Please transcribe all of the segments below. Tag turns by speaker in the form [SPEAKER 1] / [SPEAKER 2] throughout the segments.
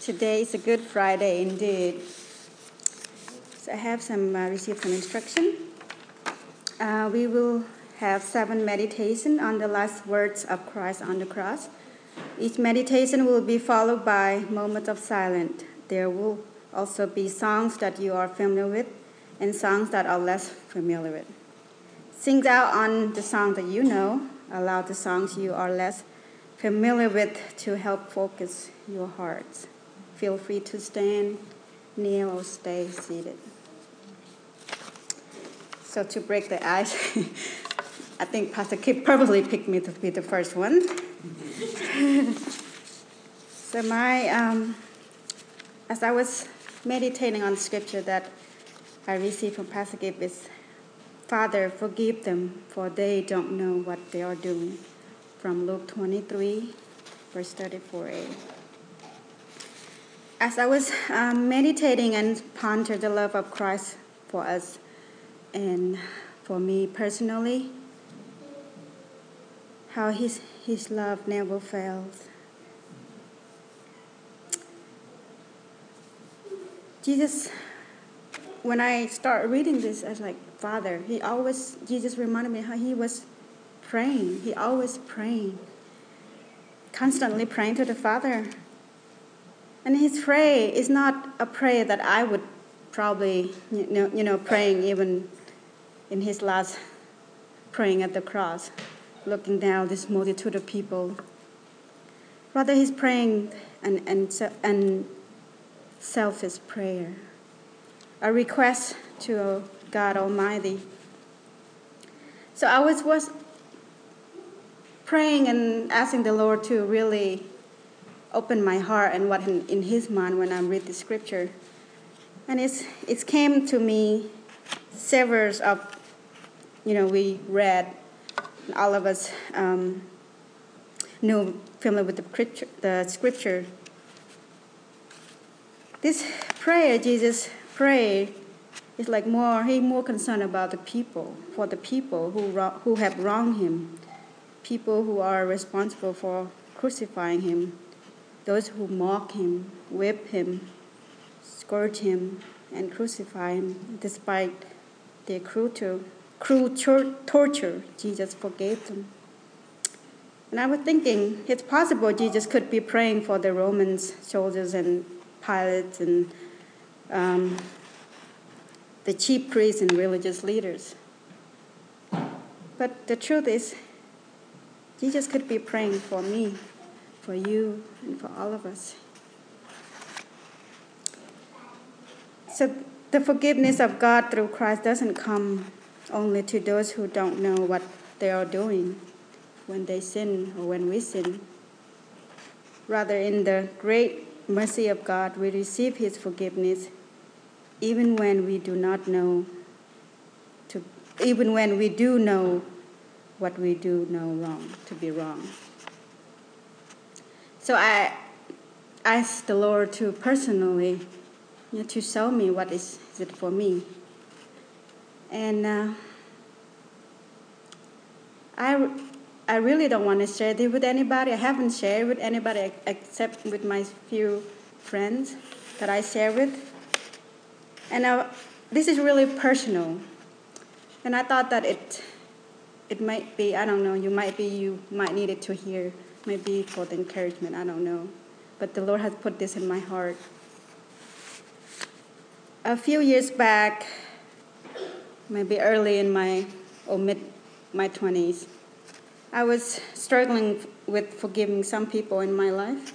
[SPEAKER 1] Today is a Good Friday indeed. So I have received some instruction. We will have 7 meditation on the last words of Christ on the cross. Each meditation will be followed by moments of silence. There will also be songs that you are familiar with and songs that are less familiar with. Sing out on the song that you know. Allow the songs you are less familiar with to help focus your hearts. Feel free to stand, kneel, or stay seated. So to break the ice, I think Pastor Kip purposely picked me to be the first one. So as I was meditating on scripture that I received from Pastor Kip is, Father, forgive them, for they don't know what they are doing. From Luke 23, verse 34a. As I was meditating and pondering the love of Christ for us and for me personally, how his love never fails. Jesus, when I start reading this, I was like, Father, Jesus reminded me how he was praying. He always praying, constantly praying to the Father. And his prayer is not a prayer that I would probably, praying even in his last praying at the cross, looking down this multitude of people. Rather, he's praying and selfish prayer, a request to God Almighty. So I was praying and asking the Lord to really open my heart and what in his mind when I read the scripture. And it came to me several of, we read, all of us know, familiar with the scripture. This prayer Jesus prayed is like he more concerned about the people, for the people who have wronged him, people who are responsible for crucifying him, those who mock him, whip him, scourge him, and crucify him. Despite their cruel torture, Jesus forgave them. And I was thinking, it's possible Jesus could be praying for the Roman soldiers and pilots and the chief priests and religious leaders. But the truth is, Jesus could be praying for me, for you, and for all of us. So the forgiveness of God through Christ doesn't come only to those who don't know what they are doing when they sin or when we sin. Rather, in the great mercy of God, we receive his forgiveness even when we do not know, even when we do know what we do know wrong, to be wrong. So I asked the Lord to personally, to show me what is it for me. And I really don't want to share this with anybody. I haven't shared with anybody except with my few friends that I share with. And this is really personal. And I thought that it might be, I don't know, you might need it to hear, maybe for the encouragement, I don't know. But the Lord has put this in my heart. A few years back, maybe early in my 20s, I was struggling with forgiving some people in my life,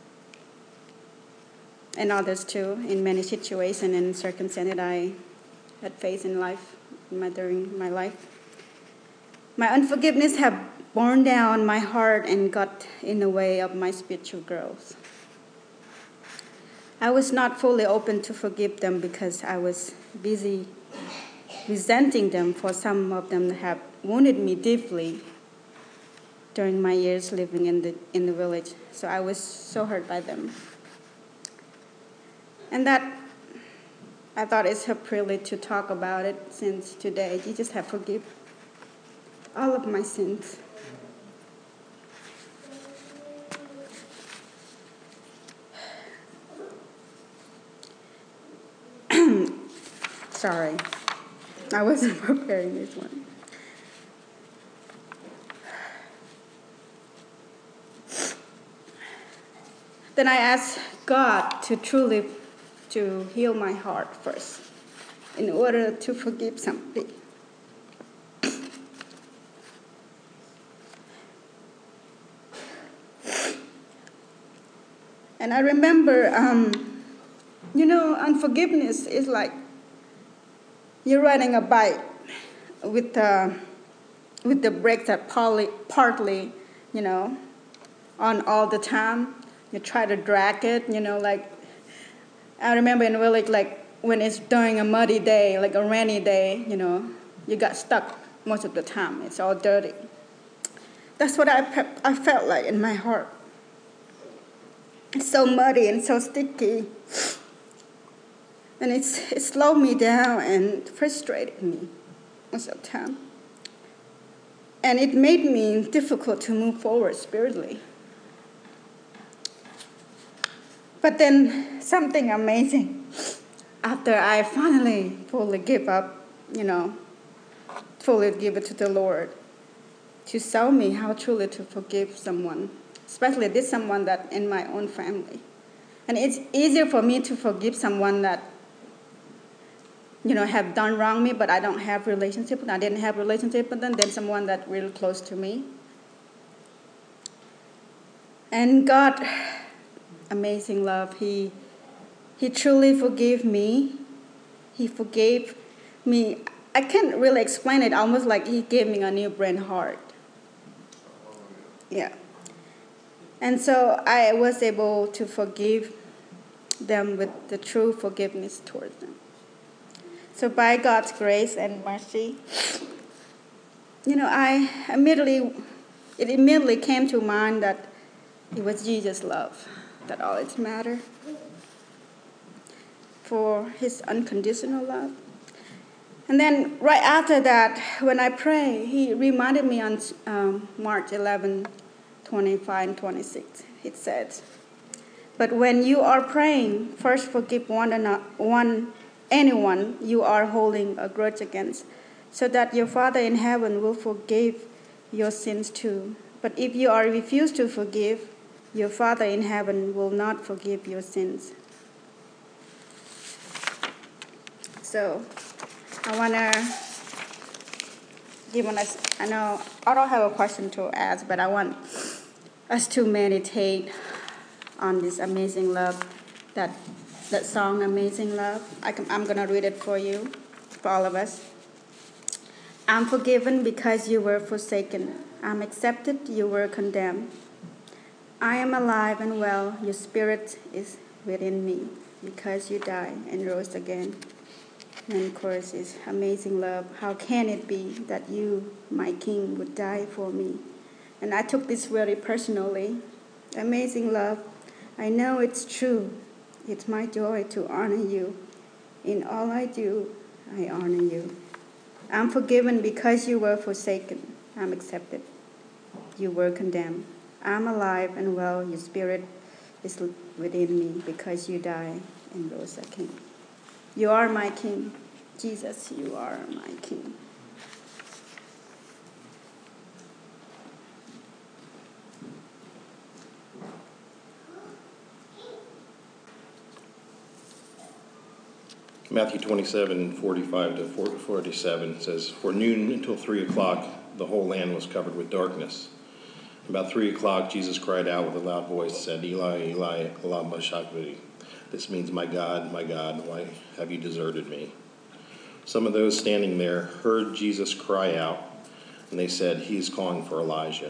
[SPEAKER 1] and others too, in many situations and circumstances that I had faced in life, during my life. My unforgiveness had borne down my heart and got in the way of my spiritual growth. I was not fully open to forgive them because I was busy resenting them, for some of them have wounded me deeply during my years living in the village. So I was so hurt by them. And that I thought it's a privilege to talk about it, since today Jesus has forgiven all of my sins. Sorry, I wasn't preparing this one. Then I asked God to heal my heart first in order to forgive somebody. And I remember, unforgiveness is like you're riding a bike with the brakes that partly, on all the time. You try to drag it, like I remember in village, like when it's during a muddy day, like a rainy day, you got stuck most of the time. It's all dirty. That's what I felt like in my heart. It's so muddy and so sticky. And it slowed me down and frustrated me most of the time. And it made me difficult to move forward spiritually. But then something amazing, after I finally fully give up, fully give it to the Lord, to show me how truly to forgive someone, especially this someone that in my own family. And it's easier for me to forgive someone that, have done wrong me, but I don't have relationship, and I didn't have relationship with them, than someone that really close to me. And God, amazing love, He truly forgave me. He forgave me. I can't really explain it, almost like He gave me a new brain heart. Yeah. And so I was able to forgive them with the true forgiveness towards them. So by God's grace and mercy, it immediately came to mind that it was Jesus' love that always mattered. For His unconditional love. And then right after that, when I pray, He reminded me on March 11, 25 and 26. It says, "But when you are praying, first forgive anyone you are holding a grudge against, so that your Father in heaven will forgive your sins too. But if you are refused to forgive, your Father in heaven will not forgive your sins." So I want to give us, I know I don't have a question to ask, but I want us to meditate on this amazing love, that song, Amazing Love. I'm going to read it for you, for all of us. "I'm forgiven because you were forsaken. I'm accepted, you were condemned. I am alive and well, your spirit is within me, because you died and rose again." And of course, it's amazing love. How can it be that you, my King, would die for me? And I took this very personally. Amazing love. I know it's true. It's my joy to honor you. In all I do, I honor you. I'm forgiven because you were forsaken. I'm accepted. You were condemned. I'm alive and well. Your spirit is within me because you died and rose again. You are my King. Jesus, you are my King.
[SPEAKER 2] Matthew 27:45 to 47 says, "For noon until 3 o'clock, the whole land was covered with darkness. About 3 o'clock, Jesus cried out with a loud voice and said, 'Eli, Eli, lama sabachthani.' This means, my God, why have you deserted me?" Some of those standing there heard Jesus cry out, and they said, "He is calling for Elijah."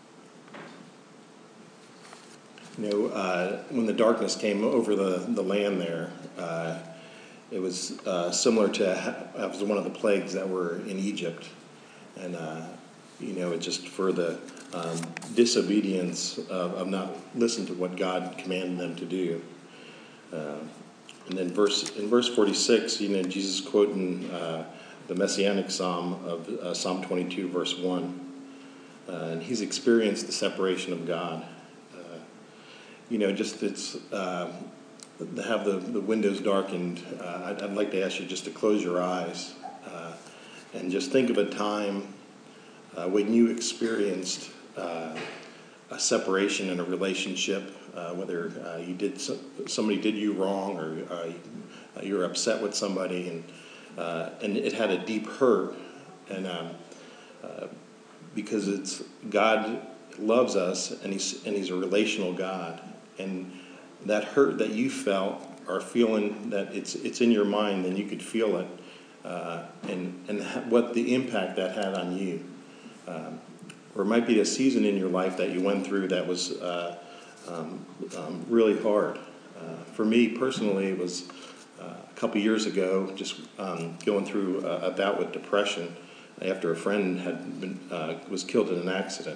[SPEAKER 2] When the darkness came over the land there, it was similar to it was one of the plagues that were in Egypt, and it's just for the disobedience of not listening to what God commanded them to do. And then in verse 46, Jesus quoting the Messianic Psalm of Psalm 22, verse 1, and he's experienced the separation of God. It's have the windows darkened, I'd like to ask you just to close your eyes and just think of a time when you experienced a separation in a relationship, whether somebody did you wrong, or you were upset with somebody, and it had a deep hurt, and because it's God loves us, and He's a relational God, and that hurt that you felt or feeling that it's in your mind, then you could feel it, and what the impact that had on you. Or it might be a season in your life that you went through that was really hard. For me personally, it was a couple years ago, just going through a bout with depression after a friend was killed in an accident.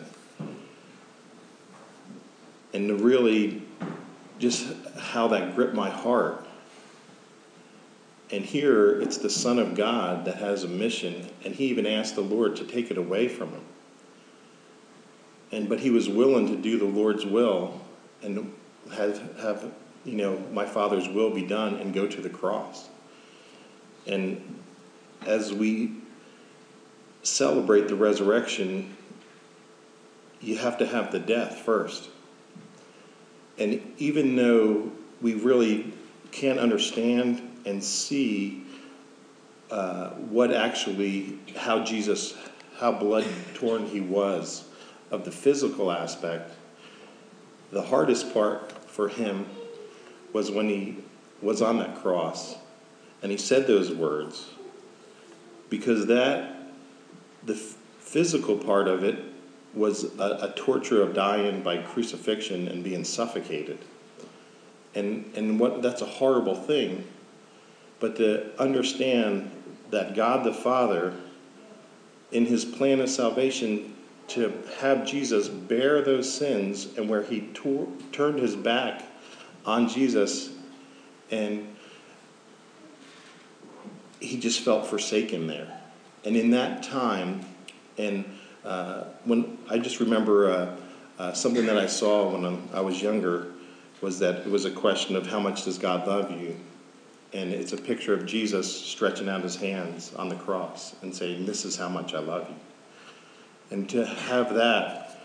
[SPEAKER 2] And really, just how that gripped my heart. And here, it's the Son of God that has a mission, and he even asked the Lord to take it away from him. But he was willing to do the Lord's will and have my Father's will be done and go to the cross. And as we celebrate the resurrection, you have to have the death first. And even though we really can't understand and see how blood-torn he was of the physical aspect, the hardest part for him was when he was on that cross and he said those words, because the physical part of it was a torture of dying by crucifixion and being suffocated. And that's a horrible thing. But to understand that God the Father, in his plan of salvation, to have Jesus bear those sins, and where he turned his back on Jesus, and he just felt forsaken there. And in that time, and when I just remember something that I saw when I was younger, was that it was a question of how much does God love you? And it's a picture of Jesus stretching out his hands on the cross and saying, "This is how much I love you." And to have that,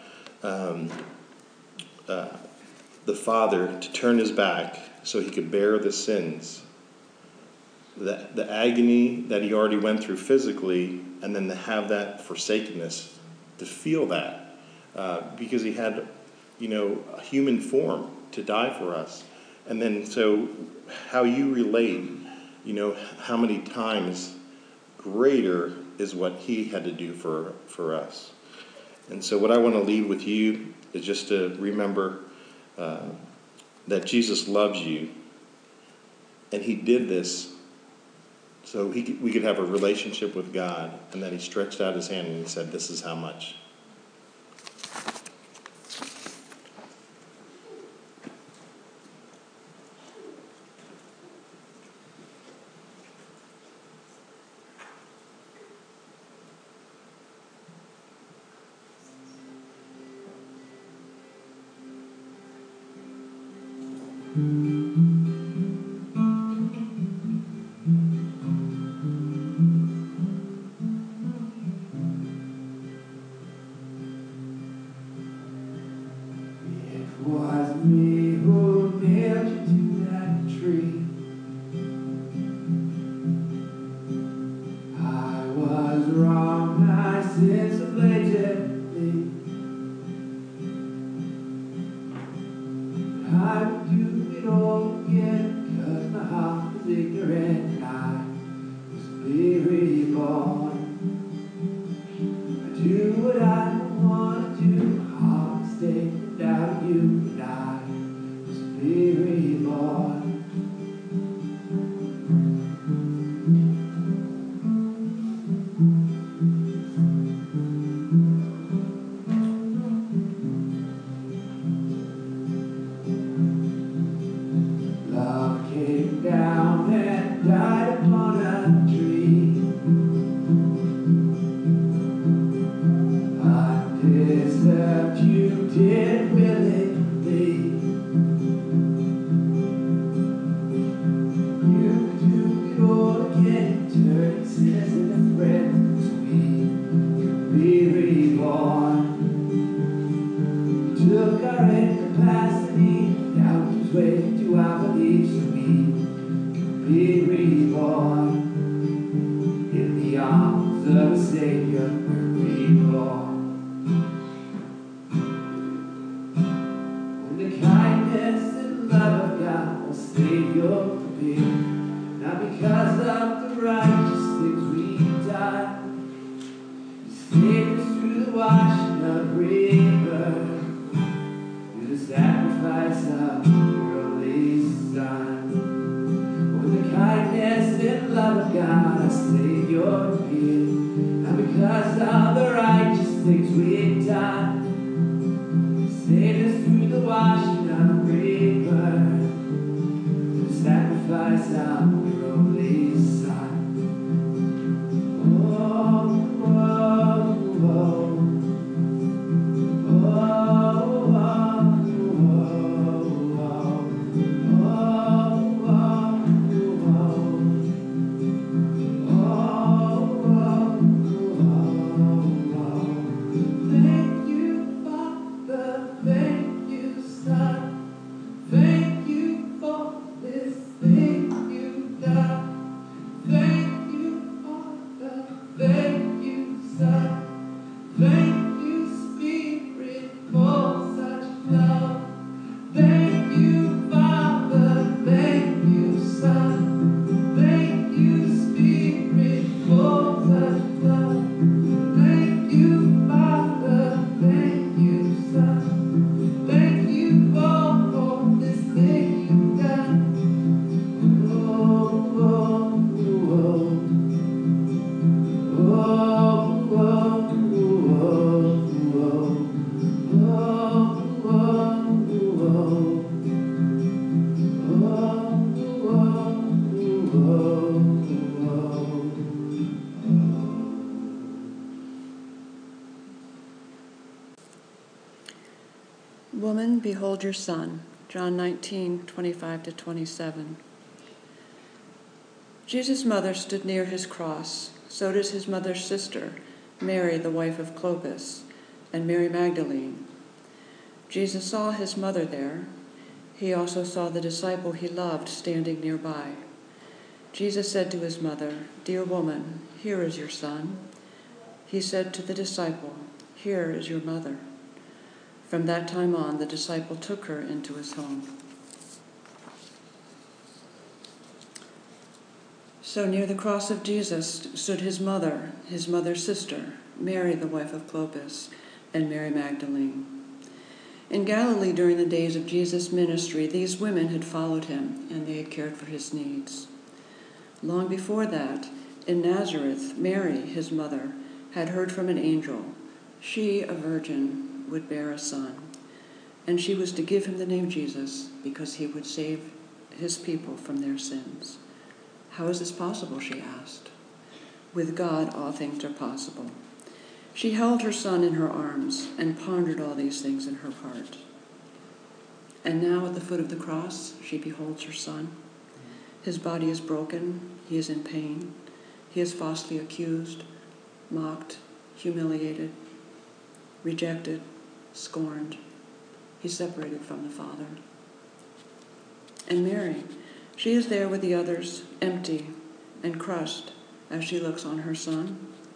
[SPEAKER 2] the Father to turn his back so he could bear the sins, the agony that he already went through physically, and then to have that forsakenness, to feel that, because he had, a human form to die for us. And then so how you relate, how many times greater is what he had to do for us. And so what I want to leave with you is just to remember that Jesus loves you, and he did this so we could have a relationship with God, and that he stretched out his hand and he said, "This is how much."
[SPEAKER 3] Was me who nailed you to that tree. I was wrong, I sinned so blatantly. I would do it all again, 'cause my heart was ignorant and I was clearly born. I do what I don't want to do, my heart is taken without you, and I was clearly born. Love came down and died upon a tree. Undeserved, you did willingly. Savior appeared. Not because of the righteous things we've done. You saved us through the washing of rivers, through the sacrifice of your only Son. With the kindness and love of God, our Savior appeared. Not because of the righteous things we've done. Saved us through the washing of rivers, through the sacrifice of your only Son. Oh, oh, oh. Thank you, Father. Thank you, Son. Thank you for this thing you've done. Thank you, Father. Thank you, Son. Thank you, Spirit, for such love. Thank you, Father. Thank you, Son. Thank you, Spirit, for such love. Thank you, Father. Thank you, Son. Thank you for this thing you've done. Oh, oh, oh.
[SPEAKER 4] Woman, behold your son. John 19:25-27. Jesus' mother stood near his cross. So does his mother's sister, Mary, the wife of Clopas, and Mary Magdalene. Jesus saw his mother there. He also saw the disciple he loved standing nearby. Jesus said to his mother, "Dear woman, here is your son." He said to the disciple, "Here is your mother." From that time on, the disciple took her into his home. So near the cross of Jesus stood his mother's sister, Mary, the wife of Clopas, and Mary Magdalene. In Galilee during the days of Jesus' ministry, these women had followed him, and they had cared for his needs. Long before that, in Nazareth, Mary, his mother, had heard from an angel. She, a virgin, would bear a son, and she was to give him the name Jesus because he would save his people from their sins. "How is this possible?" she asked. "With God, all things are possible." She held her son in her arms and pondered all these things in her heart. And now at the foot of the cross, she beholds her son. His body is broken. He is in pain. He is falsely accused, mocked, humiliated, rejected, scorned. He's separated from the Father. And Mary, she is there with the others, empty and crushed as she looks on her son.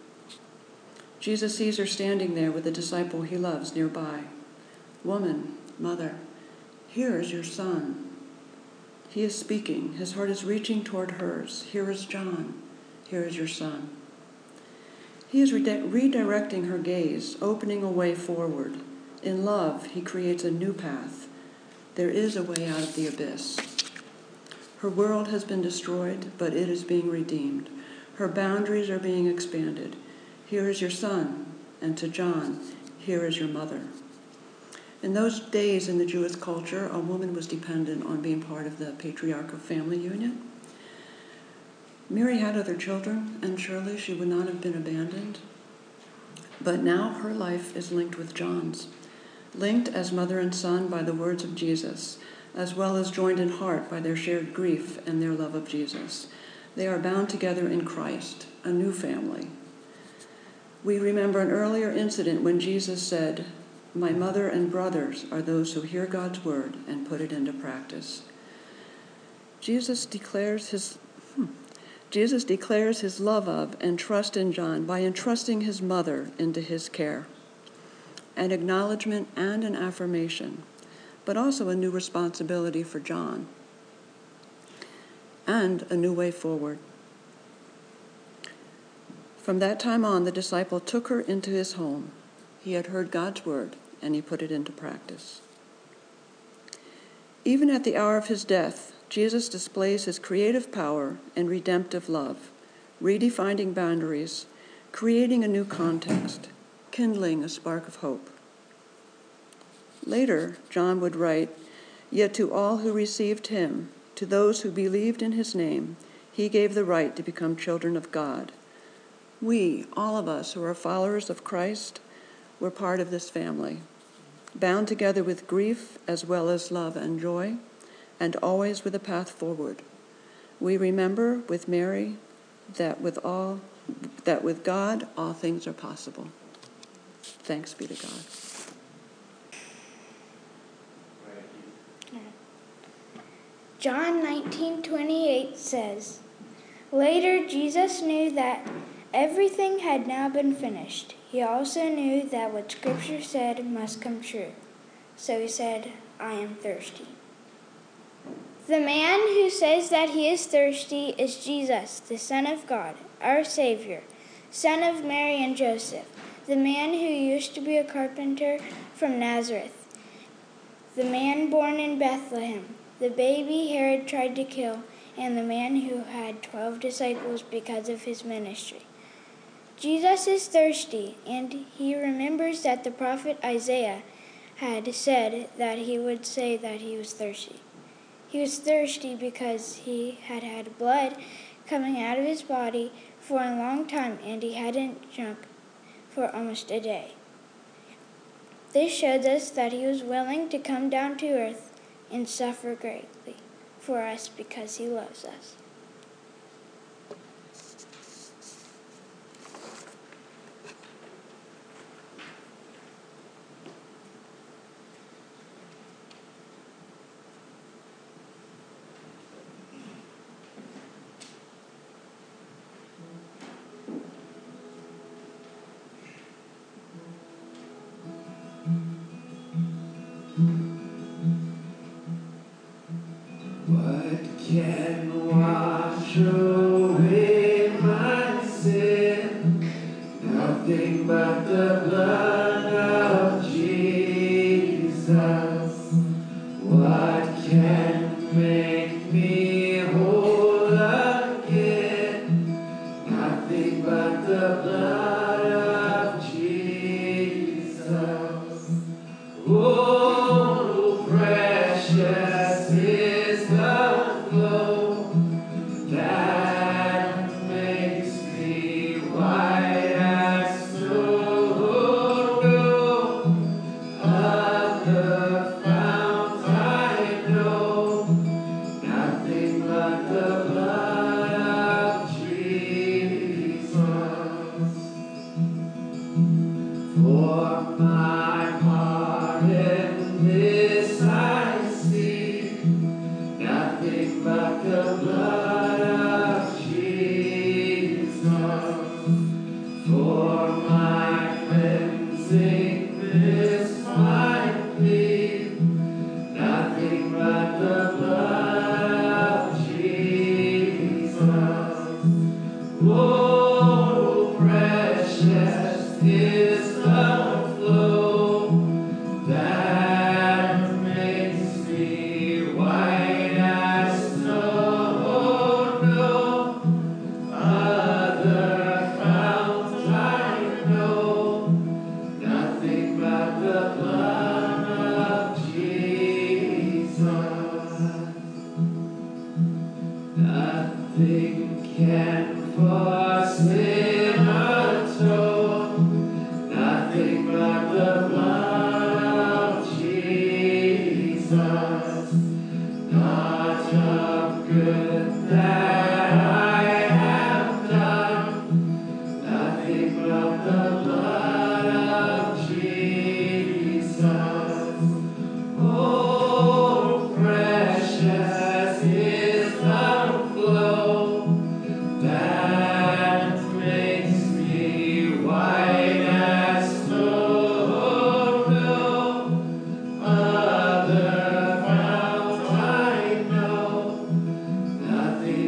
[SPEAKER 4] Jesus sees her standing there with the disciple he loves nearby. "Woman, mother, here is your son." He is speaking. His heart is reaching toward hers. "Here is John. Here is your son." He is redirecting her gaze, opening a way forward. In love, he creates a new path. There is a way out of the abyss. Her world has been destroyed, but it is being redeemed. Her boundaries are being expanded. "Here is your son," and to John, "Here is your mother." In those days in the Jewish culture, a woman was dependent on being part of the patriarchal family union. Mary had other children, and surely she would not have been abandoned. But now her life is linked with John's, linked as mother and son by the words of Jesus, as well as joined in heart by their shared grief and their love of Jesus. They are bound together in Christ, a new family. We remember an earlier incident when Jesus said, "My mother and brothers are those who hear God's word and put it into practice." Jesus declares his love of and trust in John by entrusting his mother into his care. An acknowledgement and an affirmation, but also a new responsibility for John. and a new way forward. From that time on, the disciple took her into his home. He had heard God's word, and he put it into practice. Even at the hour of his death, Jesus displays his creative power and redemptive love, redefining boundaries, creating a new context, kindling a spark of hope. Later, John would write, "Yet to all who received him, to those who believed in his name, he gave the right to become children of God." We, all of us who are followers of Christ, we're part of this family, bound together with grief as well as love and joy, and always with a path forward. We remember with Mary that with God all things are possible. Thanks be to God.
[SPEAKER 5] John 19:28 says, "Later Jesus knew that everything had now been finished. He also knew that what Scripture said must come true. So he said, 'I am thirsty.'" The man who says that he is thirsty is Jesus, the Son of God, our Savior, son of Mary and Joseph, the man who used to be a carpenter from Nazareth, the man born in Bethlehem, the baby Herod tried to kill, and the man who had 12 disciples because of his ministry. Jesus is thirsty, and he remembers that the prophet Isaiah had said that he would say that he was thirsty. He was thirsty because he had had blood coming out of his body for a long time, and he hadn't drunk for almost a day. This shows us that he was willing to come down to earth and suffer greatly for us because he loves us.
[SPEAKER 3] What can wash away my sin? Nothing but the blood of Jesus. What can make me whole again? Nothing but the blood of Jesus. Oh, precious is the flow that makes me white as snow. Of the fount I know, nothing but the blood of Jesus. For my pardon this I see, nothing but the blood of Jesus. For my cleansing this my plea, nothing but the blood of Jesus. Oh, precious is the flow that makes me white as snow. No other fount I know, nothing but the blood of Jesus. Nothing can for sin atone, nothing but the blood of Jesus. Not of good that I have done, nothing but the blood of Jesus. Oh, precious is the flow that makes me white as snow. No other fount I know, nothing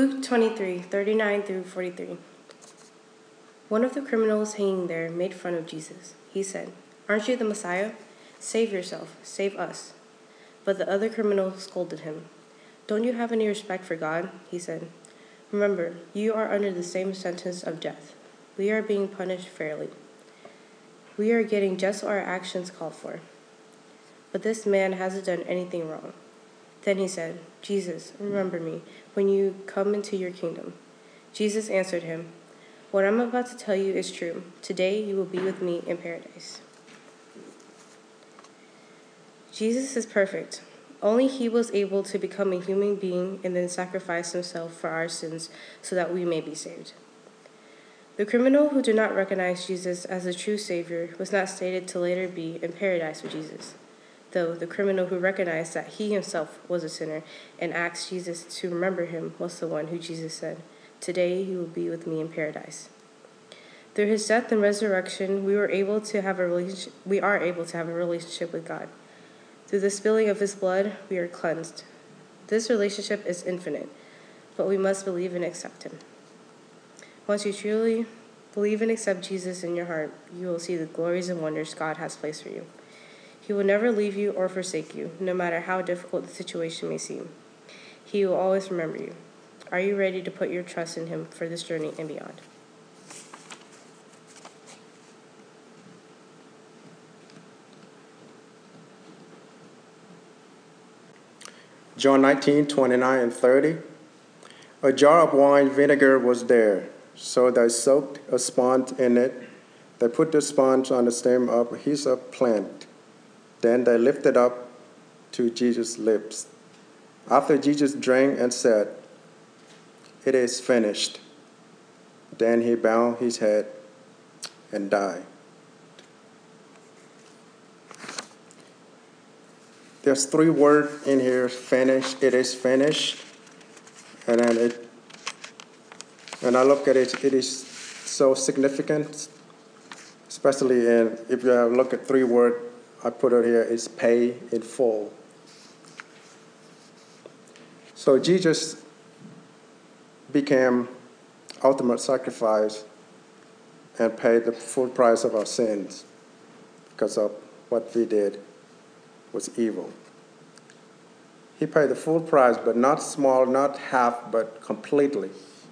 [SPEAKER 6] Luke 23:39 through 43. One of the criminals hanging there made fun of Jesus. He said, "Aren't you the Messiah? Save yourself, save us." But the other criminal scolded him. "Don't you have any respect for God?" he said. "Remember, you are under the same sentence of death. We are being punished fairly. We are getting just what our actions called for. But this man hasn't done anything wrong." Then he said, "Jesus, remember me when you come into your kingdom." Jesus answered him, "What I'm about to tell you is true. Today you will be with me in paradise." Jesus is perfect. Only he was able to become a human being and then sacrifice himself for our sins so that we may be saved. The criminal who did not recognize Jesus as the true Savior was not stated to later be in paradise with Jesus, though the criminal who recognized that he himself was a sinner and asked Jesus to remember him was the one who Jesus said, "Today you will be with me in paradise." Through his death and resurrection, we are able to have a relationship with God. Through the spilling of his blood, we are cleansed. This relationship is infinite, but we must believe and accept him. Once you truly believe and accept Jesus in your heart, you will see the glories and wonders God has placed for you. He will never leave you or forsake you, no matter how difficult the situation may seem. He will always remember you. Are you ready to put your trust in him for this journey and beyond?
[SPEAKER 7] John 19:29 and 30. A jar of wine vinegar was there, so they soaked a sponge in it. They put the sponge on the stem of a hyssop plant. Then they lifted up to Jesus' lips. After Jesus drank and said, "It is finished," then he bowed his head and died. There's three words in here: finished. It is finished. And I look at it, it is so significant, especially if you have look at three words I put it here, is pay in full. So Jesus became ultimate sacrifice and paid the full price of our sins because of what we did was evil. He paid the full price, but not small, not half, but completely.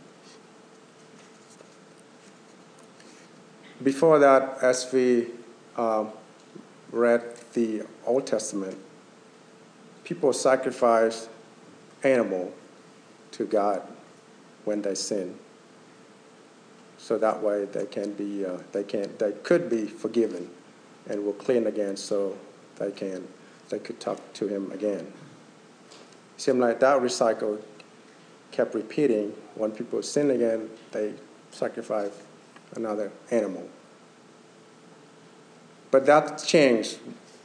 [SPEAKER 7] Before that, as we read the Old Testament, people sacrificed animal to God when they sin, so that way they could be forgiven and will clean again, so they could talk to him again. It seemed like that recycle kept repeating. When people sin again, they sacrifice another animal. But that changed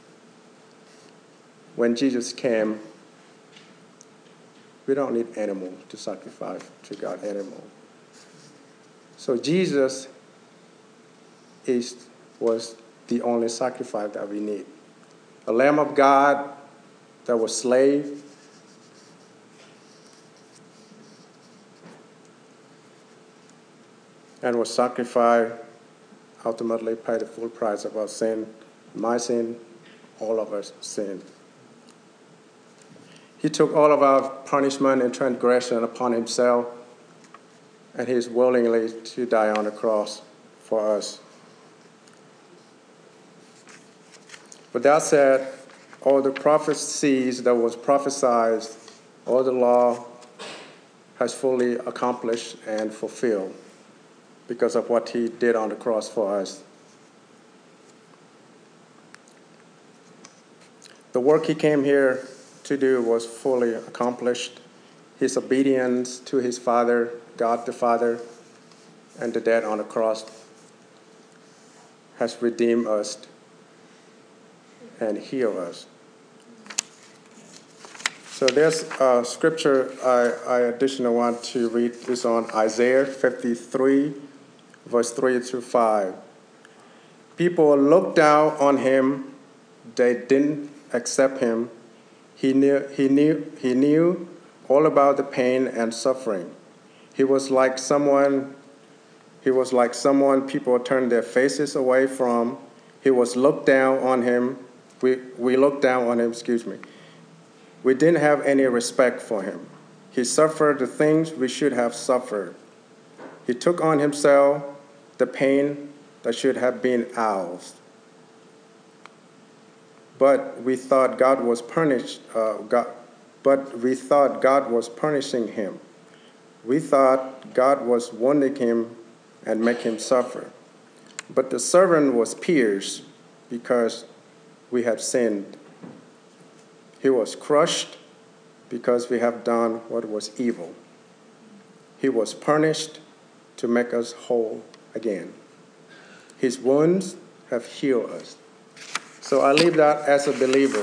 [SPEAKER 7] when Jesus came. We don't need animal to sacrifice to God animal. So Jesus was the only sacrifice that we need. A Lamb of God that was slave, and was sacrificed, ultimately paid the full price of our sin, my sin, all of our sin. He took all of our punishment and transgression upon himself, and he is willingly to die on the cross for us. But that said, all the prophecies that was prophesied, all the law has fully accomplished and fulfilled because of what he did on the cross for us. The work he came here to do was fully accomplished. His obedience to his Father, God the Father, and the death on the cross has redeemed us and healed us. So there's a scripture I additionally want to read is on Isaiah 53, verse 3 through 5. People looked down on him. They didn't accept him. He knew all about the pain and suffering. He was like someone people turned their faces away from. He was looked down on him. We looked down on him, excuse me. We didn't have any respect for him. He suffered the things we should have suffered. He took on himself the pain that should have been ours. But we thought God was punishing him. We thought God was wounding him and make him suffer. But the servant was pierced because we have sinned. He was crushed because we have done what was evil. He was punished to make us whole again. His wounds have healed us. So I leave that as a believer.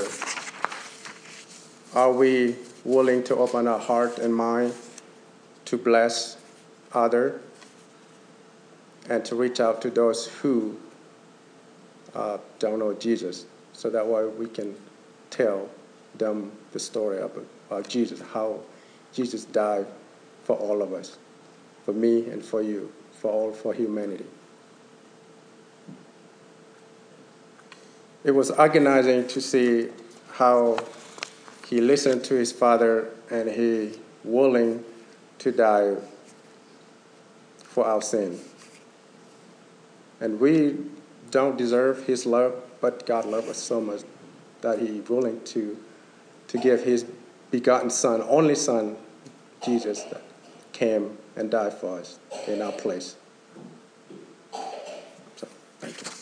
[SPEAKER 7] Are we willing to open our heart and mind to bless others and to reach out to those who don't know Jesus, so that way we can tell them the story of Jesus, how Jesus died for all of us, for me and for you, for humanity. It was agonizing to see how he listened to his Father and he willing to die for our sin. And we don't deserve his love, but God loved us so much that he willing to give his begotten Son, only Son, Jesus, that came and died for us in our place. So, thank you.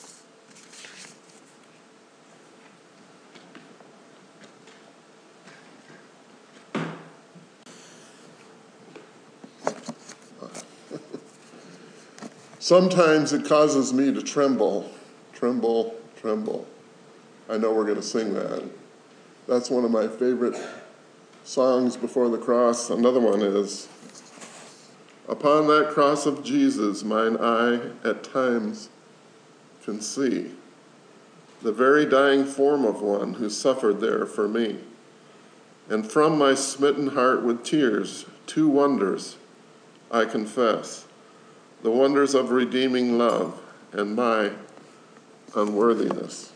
[SPEAKER 8] Sometimes it causes me to tremble, tremble, tremble. I know we're going to sing that. That's one of my favorite songs before the cross. Another one is, upon that cross of Jesus, mine eye at times can see the very dying form of one who suffered there for me. And from my smitten heart with tears, two wonders I confess, the wonders of redeeming love and my unworthiness.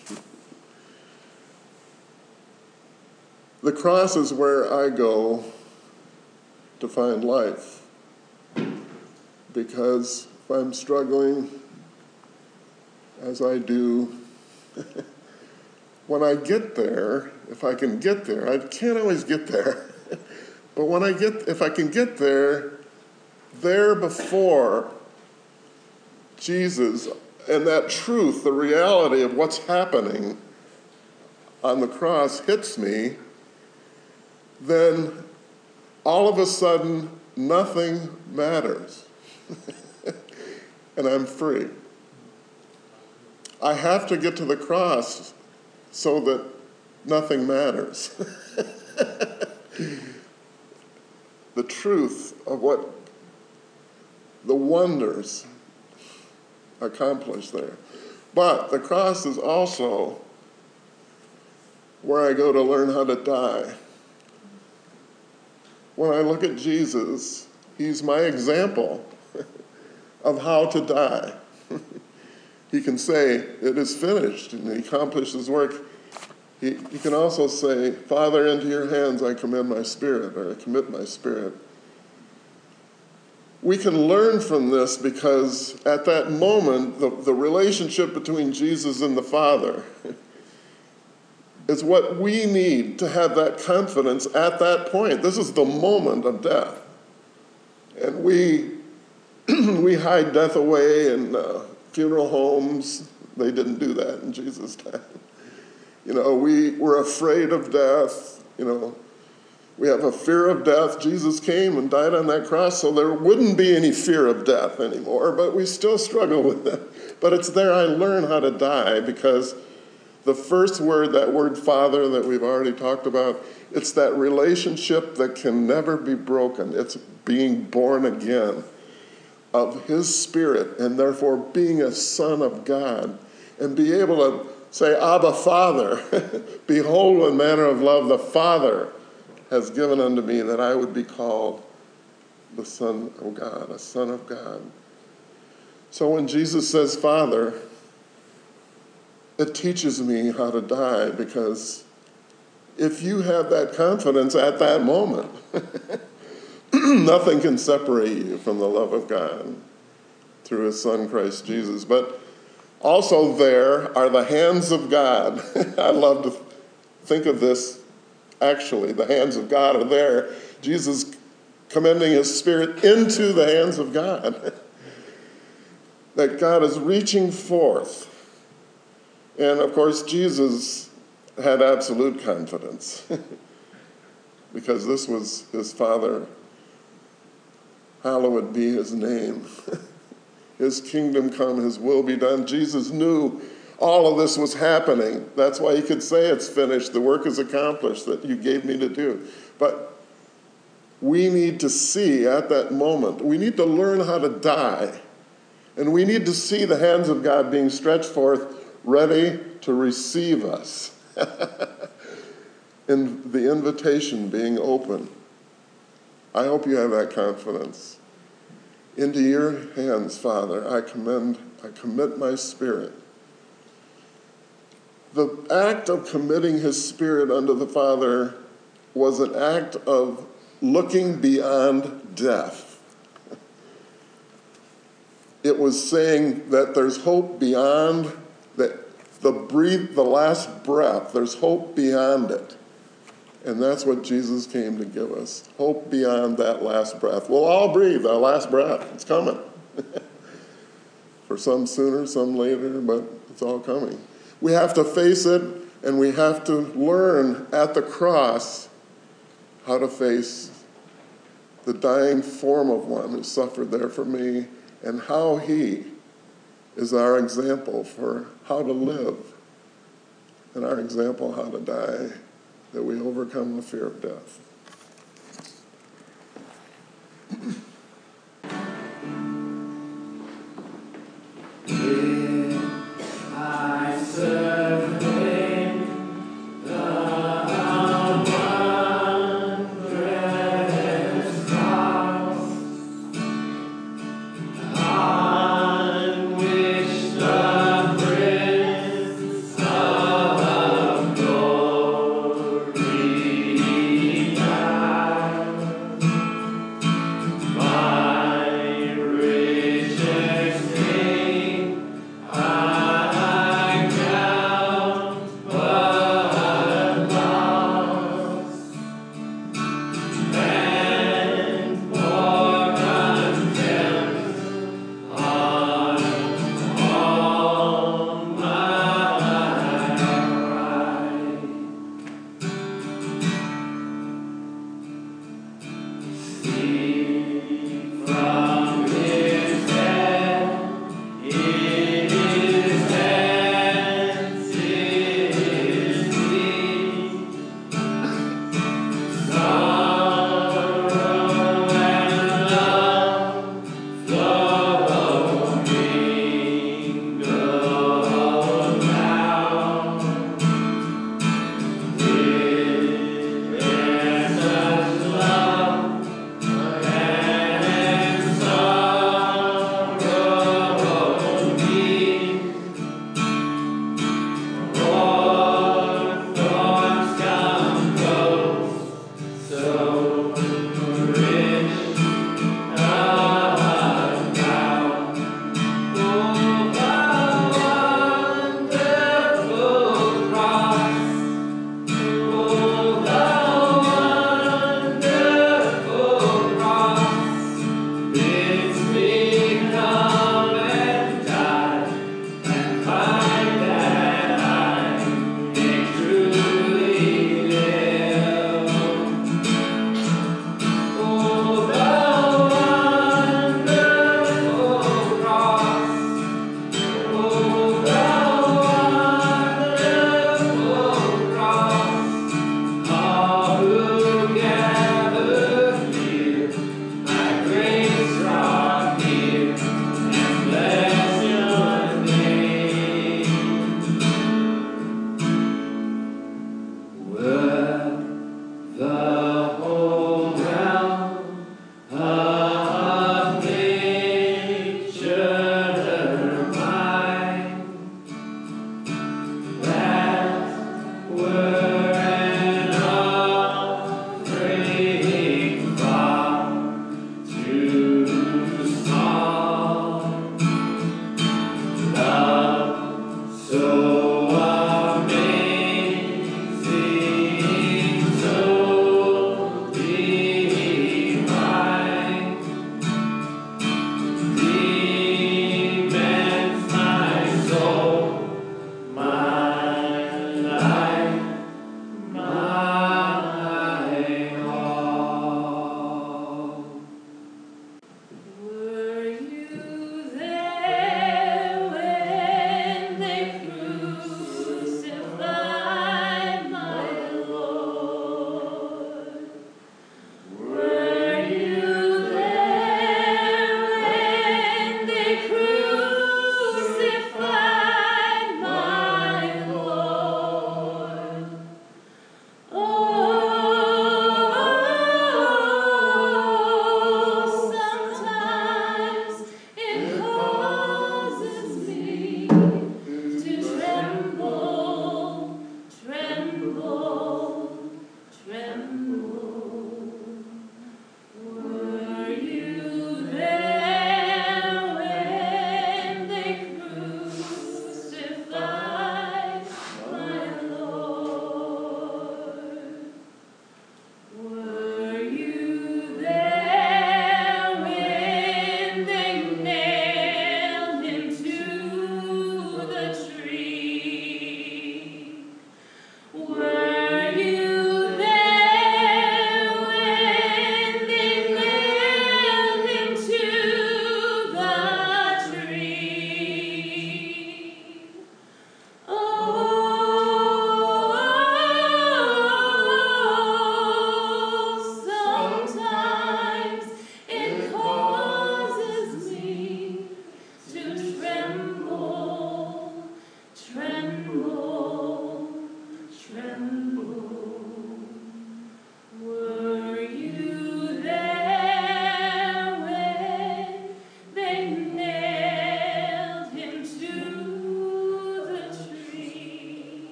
[SPEAKER 8] The cross is where I go to find life, because if I'm struggling, as I do, when I get there, if I can get there, I can't always get there, but if I can get there before Jesus, and that truth, the reality of what's happening on the cross hits me, then all of a sudden nothing matters. And I'm free. I have to get to the cross so that nothing matters. The truth of what the wonders accomplished there. But the cross is also where I go to learn how to die. When I look at Jesus, he's my example of how to die. He can say, it is finished, and he accomplished his work. He can also say, Father, into your hands I commend my spirit, or I commit my spirit. We can learn from this because at that moment, the relationship between Jesus and the Father is what we need to have that confidence at that point. This is the moment of death. And we hide death away in funeral homes. They didn't do that in Jesus' time. We were afraid of death. We have a fear of death. Jesus came and died on that cross, so there wouldn't be any fear of death anymore, but we still struggle with it. But it's there I learn how to die, because the first word, that word Father that we've already talked about, it's that relationship that can never be broken. It's being born again of his Spirit, and therefore being a son of God, and be able to say, Abba, Father, behold what manner of love the Father has given unto me, that I would be called the Son of God, a Son of God. So when Jesus says, Father, it teaches me how to die, because if you have that confidence at that moment, nothing can separate you from the love of God through his Son, Christ Jesus. But also there are the hands of God. I love to think of this. Actually, the hands of God are there. Jesus commending his Spirit into the hands of God. That God is reaching forth. And of course, Jesus had absolute confidence because this was his Father. Hallowed be his name. His kingdom come, his will be done. Jesus knew all of this was happening. That's why he could say it's finished. The work is accomplished that you gave me to do. But we need to see at that moment, we need to learn how to die. And we need to see the hands of God being stretched forth, ready to receive us. And the invitation being open. I hope you have that confidence. Into your hands, Father, I commit my spirit. The act of committing his Spirit unto the Father was an act of looking beyond death. It was saying that there's hope beyond the last breath. There's hope beyond it. And that's what Jesus came to give us. Hope beyond that last breath. We'll all breathe our last breath. It's coming. For some sooner, some later, but it's all coming. We have to face it, and we have to learn at the cross how to face the dying form of one who suffered there for me, and how he is our example for how to live, and our example how to die, that we overcome the fear of death.